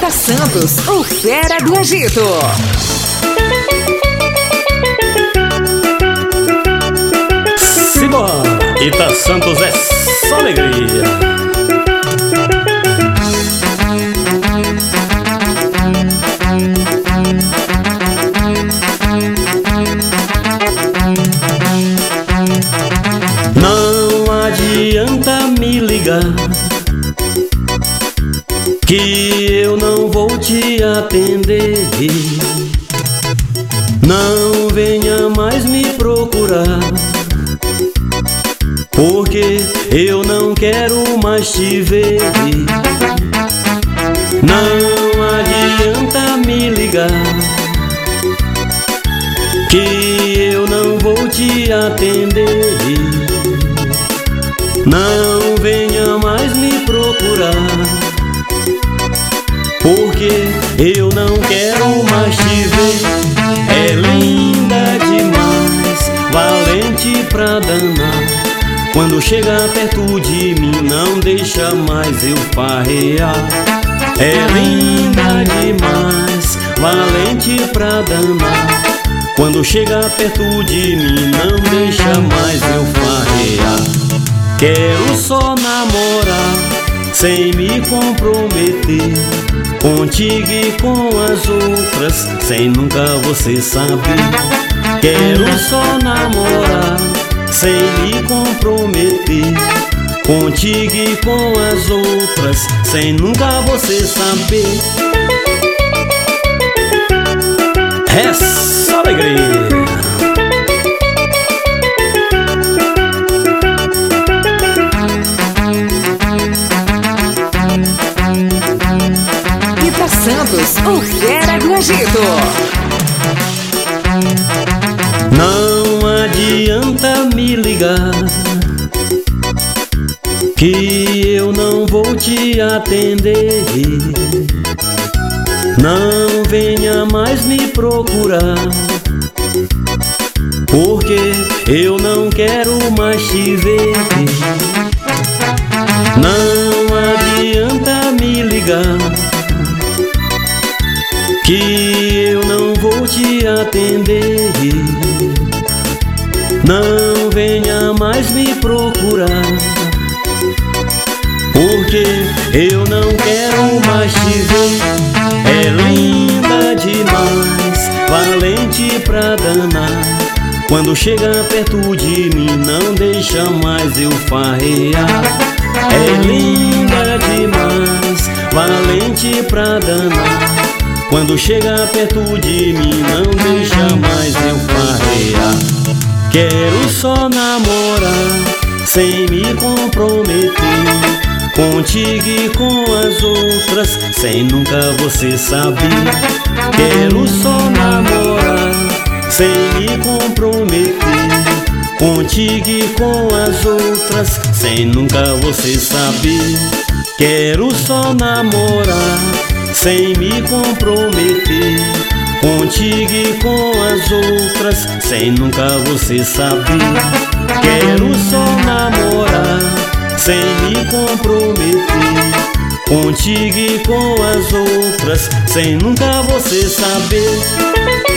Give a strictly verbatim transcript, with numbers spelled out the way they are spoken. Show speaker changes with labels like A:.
A: Ita Santos, o fera do Egito.
B: Simbora! Ita Santos é só alegria. Não adianta me ligar, que eu não vou te atender. Não venha mais me procurar, porque eu não quero mais te ver. Não adianta me ligar, que eu não vou te atender. Não venha mais me procurar, porque eu não quero mais te ver. É linda demais, valente pra danar. Quando chega perto de mim, não deixa mais eu farrear. É linda demais, valente pra danar. Quando chega perto de mim, não deixa mais eu farrear. Quero só namorar, sem me comprometer, contigo e com as outras, sem nunca você saber. Quero só namorar, sem me comprometer, contigo e com as outras, sem nunca você saber. É só alegria.
A: Ita Santos, o fera do Egito.
B: Não adianta me ligar, que eu não vou te atender. Não venha mais me procurar, porque eu não quero mais te ver. Não adianta me ligar, que eu não vou te atender. Não venha mais me procurar, porque eu não quero mais te ver. É linda demais, valente pra danar. Quando chega perto de mim, não deixa mais eu farrear. É linda demais, valente pra danar. Quando chega perto de mim, não deixa mais eu farrear. Quero só namorar, sem me comprometer, contigo e com as outras, sem nunca você saber. Quero só namorar, sem me comprometer, contigo e com as outras, sem nunca você saber. Quero só namorar, sem me comprometer, contigo e com as outras, sem nunca você saber. Quero só namorar, sem me comprometer, contigo e com as outras, sem nunca você saber.